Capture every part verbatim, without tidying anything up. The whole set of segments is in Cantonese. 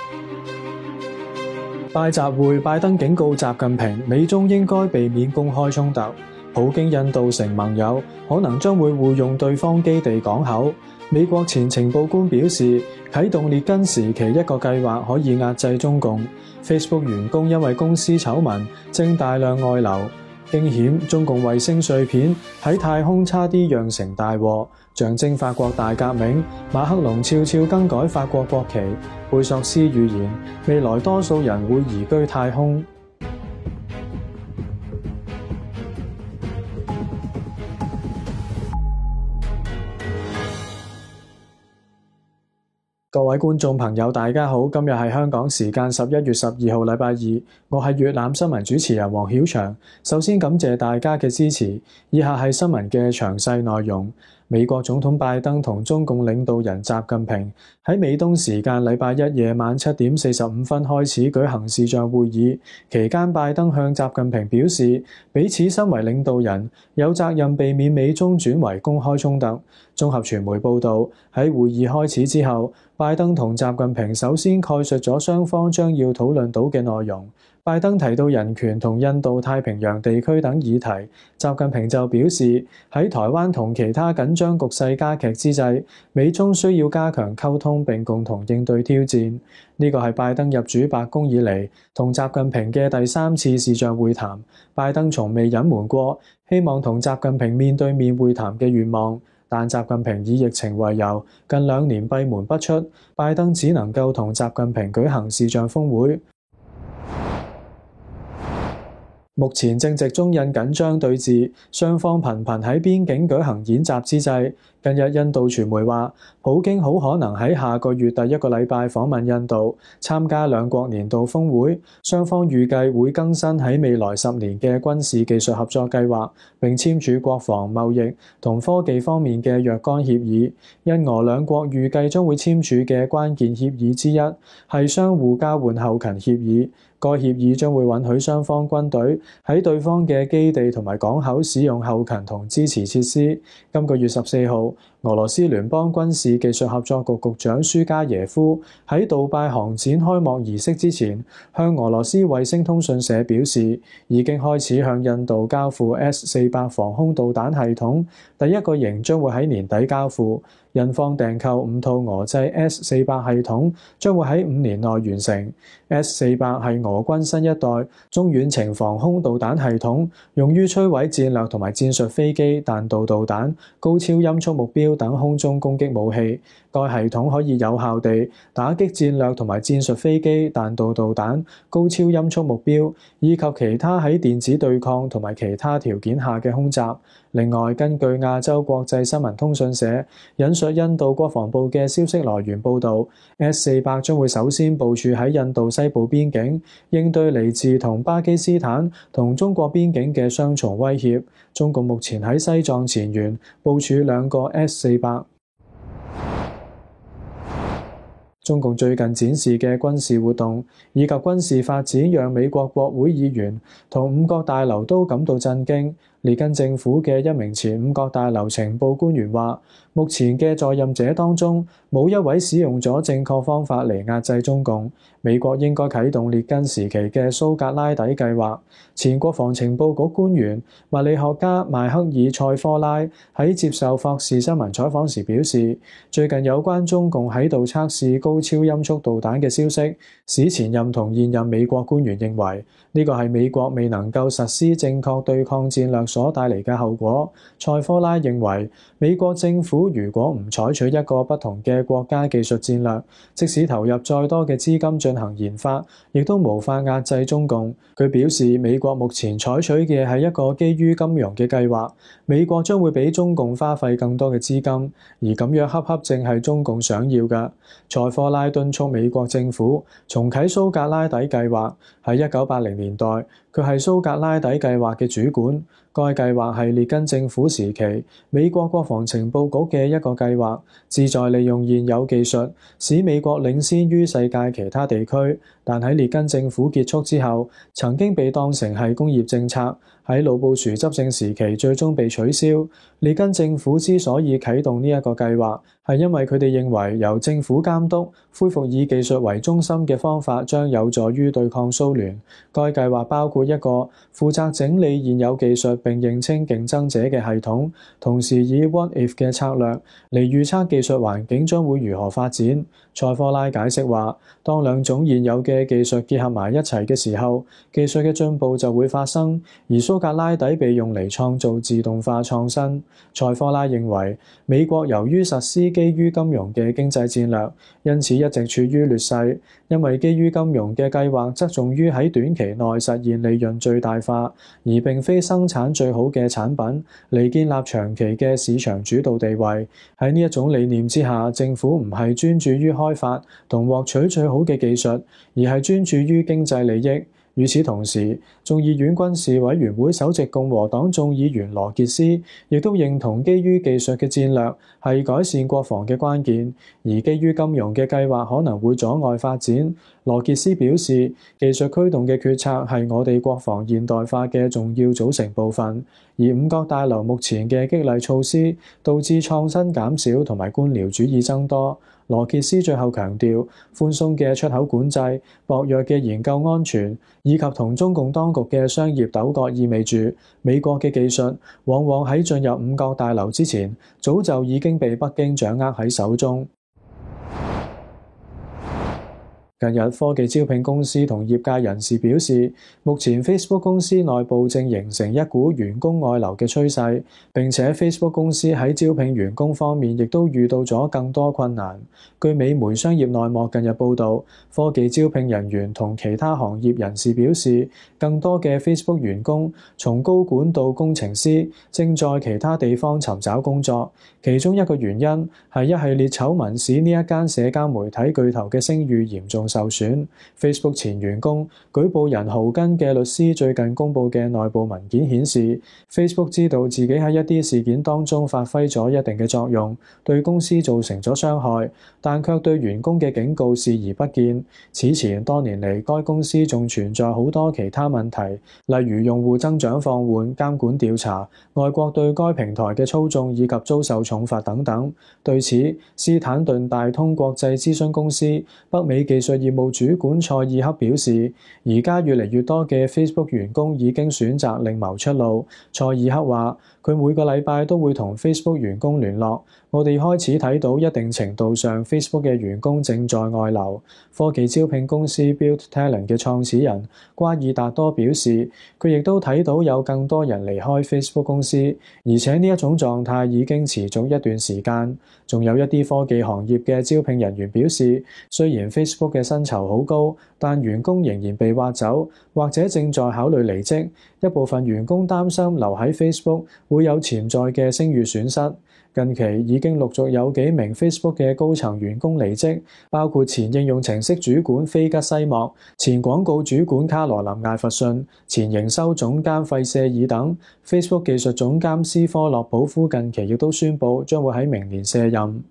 拜習會，拜登警告習近平，美中應該避免公開衝突。普京引導成盟友，可能將會互用對方基地港口。美國前情報官表示，啟動列根時期一個計劃可以壓制中共。Facebook 員工因為公司醜聞，正大量外流。驚險，中共衛星碎片喺太空差啲釀成大禍，象徵法國大革命。馬克龍悄悄更改法國國旗。貝索斯預言，未來多數人會移居太空。各位觀眾朋友，大家好，今日係香港時間十一月十二號，禮拜二，我係粵覽新聞主持人黃曉翔。首先感謝大家嘅支持，以下係新聞嘅詳細內容。美國總統拜登同中共領導人習近平喺美東時間禮拜一夜晚七點四十五分開始舉行視像會議，期間拜登向習近平表示，彼此身為領導人，有責任避免美中轉為公開衝突。綜合傳媒報導，喺會議開始之後，拜登同習近平首先概述咗雙方將要討論到嘅內容。拜登提到人權同印度太平洋地區等議題，習近平就表示喺台灣同其他緊張局勢加劇之際，美中需要加強溝通並共同應對挑戰。呢個係拜登入主白宮以嚟同習近平嘅第三次視像會談。拜登從未隱瞞過希望同習近平面對面會談嘅願望，但習近平以疫情為由，近兩年閉門不出，拜登只能夠同習近平舉行視像峰會。目前正值中印緊張對峙，雙方頻頻喺邊境舉行演習之際，近日印度傳媒話，普京好可能喺下個月第一個禮拜訪問印度，參加兩國年度峰會。雙方預計會更新喺未來十年嘅軍事技術合作計劃，並簽署國防、貿易同科技方面嘅若干協議。印俄兩國預計將會簽署嘅關鍵協議之一係相互交換後勤協議。該協議將會允許雙方軍隊喺對方嘅基地同埋港口使用後勤同支持設施。今個月十四號，俄羅斯聯邦軍事技術合作局局長舒加耶夫喺杜拜航展開幕儀式之前，向俄羅斯衛星通訊社表示，已經開始向印度交付 S 四百防空導彈系統，第一個型將會喺年底交付。印方訂購五套俄製 S 四百系統，將會喺五年內完成。S 四百係俄軍新一代中遠程防空導彈系統，用於摧毀戰略同埋戰術飛機、彈道導彈、高超音速目標等空中攻擊武器。該系統可以有效地打擊戰略同埋戰術飛機、彈道導彈、高超音速目標，以及其他喺電子對抗同埋其他條件下嘅空襲。另外，根據亞洲國際新聞通訊社引述印度國防部嘅消息來源報導， S 四百將會首先部署喺印度西部邊境，應對嚟自同巴基斯坦同中國邊境嘅雙重威脅。中共目前喺西藏前沿部署兩個 S 四百。中共最近展示嘅軍事活動以及軍事發展，讓美國國會議員同五角大樓都感到震驚。列根政府嘅一名前五角大樓情報官員話，目前嘅在任者當中，冇一位使用咗正確方法嚟壓制中共。美國應該啟動列根時期嘅蘇格拉底計劃。前國防情報局官員、物理學家邁克爾塞科拉喺接受霍士新聞採訪時表示，最近有關中共喺度測試高超音速導彈嘅消息，使前任同現任美國官員認為呢個係美國未能夠實施正確對抗戰略所帶嚟嘅後果。塞科拉認為，美國政府如果唔採取一個不同嘅國家技術戰略，即使投入再多嘅資金進行研發，亦都無法壓制中共。佢表示，美國目前採取嘅係一個基於金融嘅計劃，美國將會比中共花費更多嘅資金，而咁樣恰恰正係中共想要嘅。塞科拉敦促美國政府重啟蘇格拉底計劃。喺一九八零年代， 佢係蘇格拉底計劃嘅主管。該計劃係列根政府時期美國國防情報局嘅一個計劃，旨在利用現有技術使美國領先於世界其他地區。但喺列根政府結束之後，曾經被當成係工業政策，喺老布殊執政時期最終被取消。列根政府之所以啟動呢一個計劃，係因為佢哋認為由政府監督恢復以技術為中心嘅方法將有助於對抗蘇聯。該計劃包括一個負責整理現有技術並認清競爭者嘅系統，同時以 What if 嘅策略嚟預測技術環境將會如何發展。塞科拉解釋話，當兩種現有嘅技術結合埋一齊嘅時候，技術嘅進步就會發生，而蘇格拉底被用嚟創造自動化創新。塞科拉認為，美國由於實施基於金融嘅經濟戰略，因此一直處於劣勢，因為基於金融嘅計劃側重於喺短期內實現利潤最大化，而並非生產最好嘅產品嚟建立長期嘅市場主導地位。喺呢一種理念之下，政府唔係專注於開發同獲取最好嘅技術，而係專注於經濟利益。與此同時，眾議院軍事委員會首席共和黨眾議員羅傑斯亦都認同基於技術嘅戰略係改善國防嘅關鍵，而基於金融嘅計劃可能會阻礙發展。羅傑斯表示，技術驅動嘅決策係我哋國防現代化嘅重要組成部分，而五角大樓目前嘅激勵措施導致創新減少同埋官僚主義增多。羅傑斯最後強調，寬鬆嘅出口管制、薄弱嘅研究安全，以及同中共當局嘅商業糾葛，意味住美國嘅技術往往喺進入五角大樓之前，早就已經被北京掌握喺手中。近日，科技招聘公司同業界人士表示，目前 Facebook 公司內部正形成一股員工外流嘅趨勢，並且 Facebook 公司喺招聘員工方面亦都遇到咗更多困難。據美媒商業內幕近日報導，科技招聘人員同其他行業人士表示，更多嘅 Facebook 員工從高管到工程師正在其他地方尋找工作，其中一個原因係一系列醜聞使呢一間社交媒體巨頭嘅聲譽嚴重受損。Facebook 前員工舉報人豪根嘅律師最近公佈嘅內部文件顯示， Facebook 知道自己喺一啲事件當中發揮咗一定嘅作用，對公司造成咗傷害，但卻對員工嘅警告視而不見。此前多年嚟，該公司仲存在好多其他問題，例如用戶增長放緩、監管調查、外國對該平台嘅操縱以及遭受重罰等等。對此，斯坦頓大通國際諮詢公司北美技術業務主管塞爾克表示，而家越嚟越多嘅 Facebook 員工已經選擇另謀出路。塞爾克話，佢每個禮拜都會同 Facebook 員工聯絡，我哋開始睇到一定程度上 Facebook 嘅員工正在外流。科技招聘公司 Build Talent 嘅創始人瓜爾達多表示，佢亦都睇到有更多人離開 Facebook 公司，而且呢一種狀態已經持續一段時間。仲有一啲科技行業嘅招聘人員表示，雖然 Facebook 嘅薪酬好高，但員工仍然被挖走，或者正在考慮離職。一部分員工擔心留喺 Facebook 會有潛在嘅聲譽損失。近期已經陸續有幾名 Facebook 嘅高層員工離職，包括前應用程式主管菲吉西莫、前廣告主管卡羅琳艾弗遜、前營收總監費舍爾等。Facebook 技術總監斯科洛普夫近期亦都宣布將會喺明年卸任。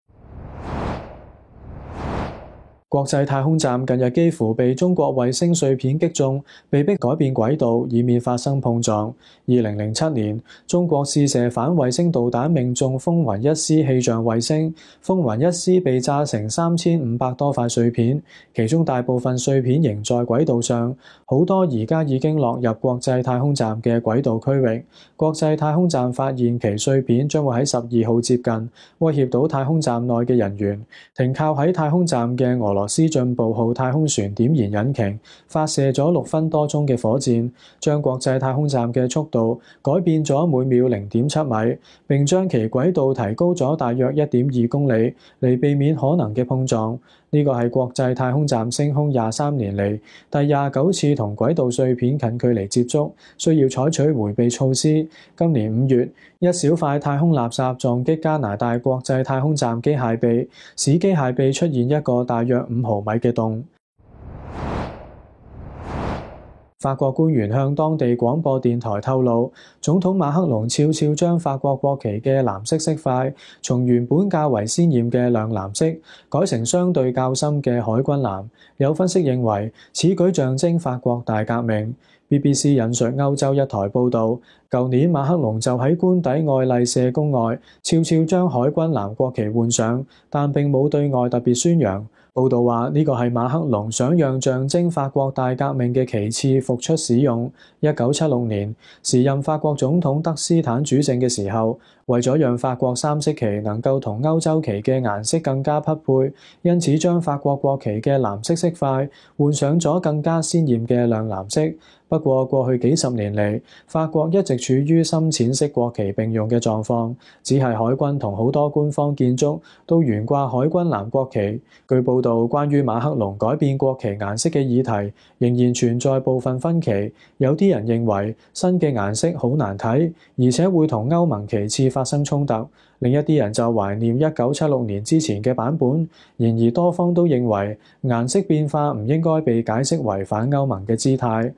國際太空站近日幾乎被中國衛星碎片擊中，被迫改變軌道，以免發生碰撞。二零零七年，中國試射反衛星導彈命中風雲一 C 氣象衛星，風雲一 C 被炸成三千五百多塊碎片，其中大部分碎片仍在軌道上，好多而家已經落入國際太空站嘅軌道區域。國際太空站發現其碎片將會喺十二號接近，威脅到太空站內嘅人員。停靠喺太空站嘅俄羅斯進步號太空船點燃引擎，發射咗六分多鐘嘅火箭，將國際太空站嘅速度改變咗每秒零點七米，並將其軌道提高咗大約一點二公里，嚟避免可能嘅碰撞。呢個係國際太空站升空廿三年嚟第廿九次同軌道碎片近距離接觸，需要採取迴避措施。今年五月，一小塊太空垃圾撞擊加拿大國際太空站機械臂，使機械臂出現一個大約五毫米嘅洞。 法國官員向當地廣播電台透露，總統馬克龍悄悄將法國國旗嘅藍色色塊從原本較為鮮豔嘅亮藍色改成相對較深嘅海軍藍。有分析認為，此舉象徵法國大革命。B B C 引述歐洲一台報導，舊年馬克龍就喺官邸愛麗舍宮外悄悄將海軍藍國旗換上，但並冇對外特別宣揚。報導話呢個係馬克龍想讓象徵法國大革命嘅旗幟復出使用。一九七六年，時任法國總統德斯坦主政嘅時候，為咗讓法國三色旗能夠同歐洲旗嘅顏色更加匹配，因此將法國國旗嘅藍色色塊換上咗更加鮮豔嘅亮藍色。不過過去幾十年嚟，法國一直處於深淺色國旗並用嘅狀況，只係海軍同好多官方建築都懸掛海軍藍國旗。據報道，關於馬克龍改變國旗顏色嘅議題，仍然存在部分分歧。有啲人認為新嘅顏色好難睇，而且會同歐盟旗幟發生衝突。另一啲人就懷念一九七六年之前嘅版本。然而多方都認為顏色變化唔應該被解釋為反歐盟嘅姿態。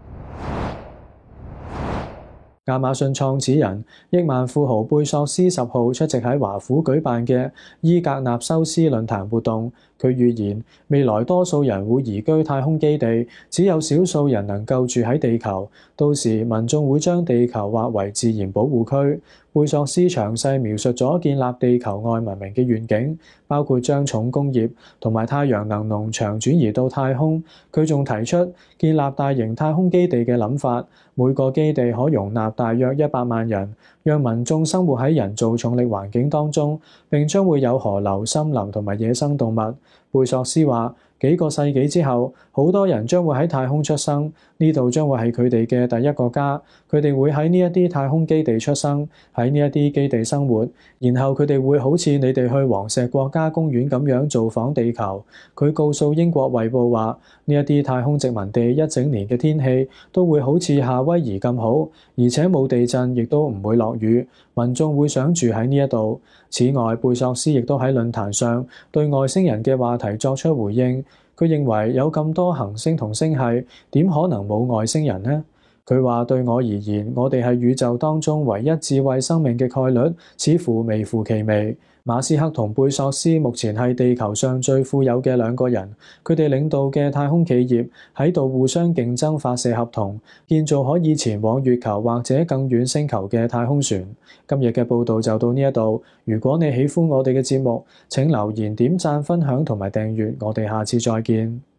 亞馬遜創始人、億萬富豪貝索斯十號出席喺華府舉辦嘅伊格納修斯論壇活動。佢預言未來多數人會移居太空基地，只有少數人能夠住喺地球。到時民眾會將地球劃為自然保護區。貝索斯詳細描述咗建立地球外文明嘅願景，包括將重工業同埋太陽能農場轉移到太空。佢仲提出建立大型太空基地嘅諗法，每個基地可容納大約一百萬人，讓民眾生活喺人造重力環境當中，並將會有河流、森林同埋野生動物。貝索斯話：幾個世紀之後，好多人將會喺太空出生，呢度將會係佢哋嘅第一個家。佢哋會喺呢一啲太空基地出生，喺呢一啲基地生活，然後佢哋會好似你哋去黃石國家公園咁樣造訪地球。佢告訴英國衛報話：呢一啲太空殖民地一整年嘅天氣都會好似夏威夷咁好，而且冇地震，亦都唔會落雨。民眾會想住喺呢一度。此外，貝索斯亦都喺論壇上對外星人嘅話題作出回應。佢認為有咁多行星同星系，點可能冇外星人呢？佢話：對我而言，我哋係宇宙當中唯一智慧生命嘅概率，似乎微乎其微。馬斯克同貝索斯目前係地球上最富有嘅兩個人，佢哋領導嘅太空企業喺度互相競爭發射合同，建造可以前往月球或者更遠星球嘅太空船。今日嘅報導就到呢一度。如果你喜歡我哋嘅節目，請留言、點讚、分享同埋訂閱。我哋下次再見。